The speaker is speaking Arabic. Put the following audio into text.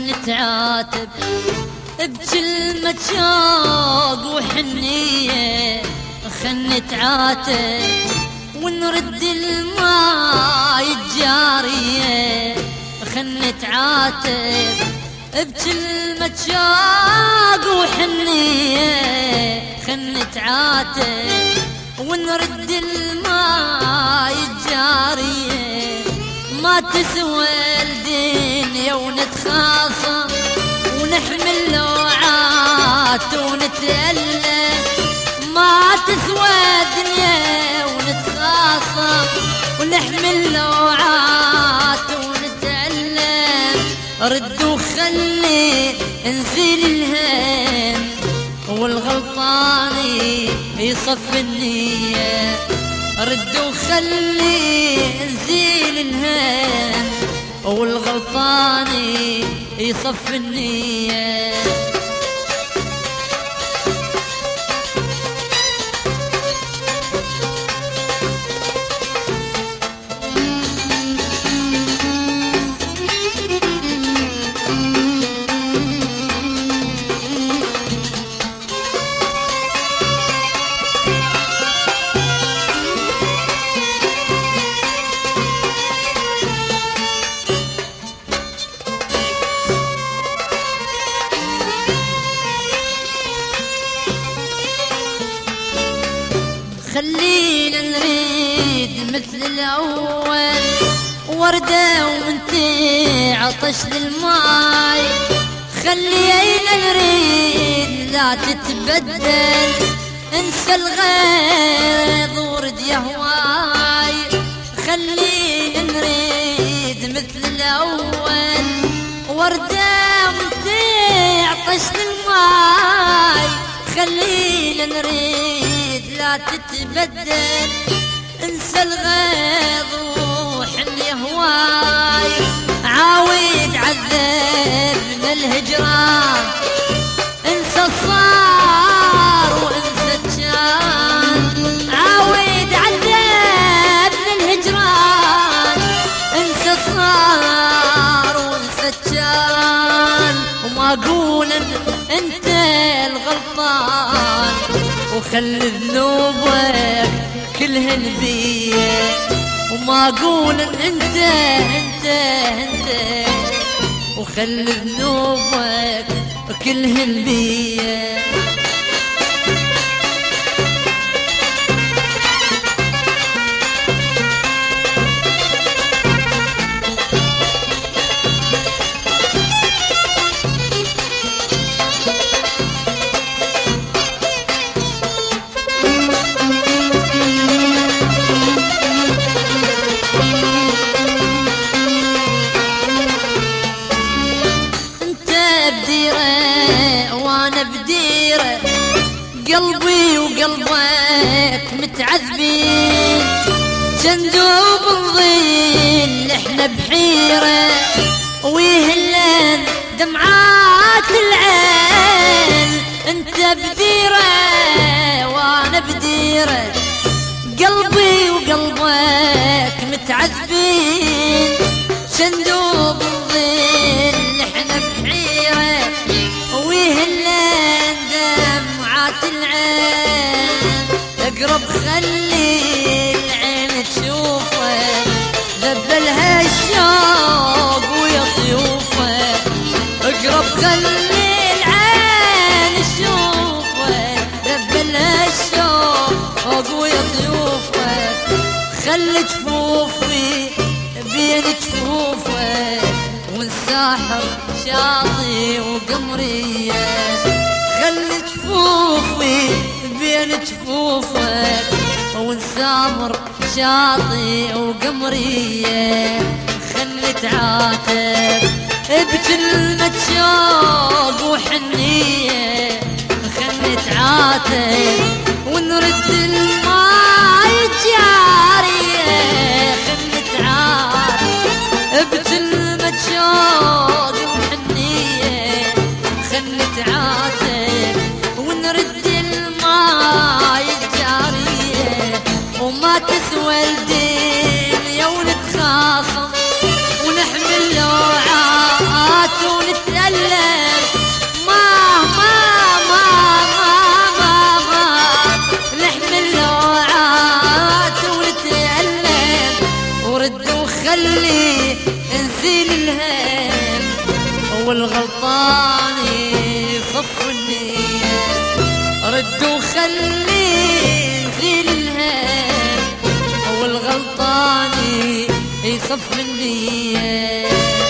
نتعاتب بكلمة شوق وحنية، خل نتعاتب ونرد الماي الجارية، خل نتعاتب بكلمة شوق وحنية، خل نتعاتب ونرد الماي الجارية. ما تسوى الدنيا ونتخاصم ونحمل لوعات ونتألم، ما تسوى الدنيا ونتخاصم ونحمل لوعات ونتألم. رد وخلي نزيل الهم والغلطاني يصف النية، رد وخلي نزيل الهم والغلطاني يصف النية. خلينا نريد مثل الأول وردة ومنتي عطش للماي، خلينا نريد لا تتبدل، انسى الغيظ ورد يا هواي. خلينا نريد مثل الأول وردة ومنتي عطش للماي، خلينا نريد لا تتبدل، انسى الغيظ وحن يا هواي. عاود عذبنا الهجران، انسى الصار وانسى الجان، عاود عذبنا الهجران، انسى الصار وانسى الجان. وما اقول انت الغلطان وخلي ذنوبك كلهن بيه، وما اقول انت وخلي ذنوبك كلهن بيه. وانا بديره قلبي وقلبك متعذبين، جندوب نظل احنا بحيره ويهلن دمعات العين. انت بديره وانا بديره قلبي وقلبك متعذبين، جندوب نظل احنا بحيره ويهلن دمعات العين. اقرب خلي العين تشوفه، ذبلها الشوق ويطيوفه، اقرب خلي العين تشوفه، ذبلها الشوق ويطيوفه. خلي جفوفي بين جفوفه والساحر شاطي وقمرية، خلي جفوفي بين جفوفك والسامر شاطي وقمرية. خلي تعاتب بكلمة شوق وحنية، خلي تعاتب ونرد الماي الجارية. خلي تعاتب بكلمة شوق وحنية، خلي تعاتب ونرد الماي الجارية. وما تسوى الدنيا ونتخاصم ونحمل لوعات ونتألم، والغلطان يصف النية، رد وخلي يزيل الهم والغلطان يصف النية.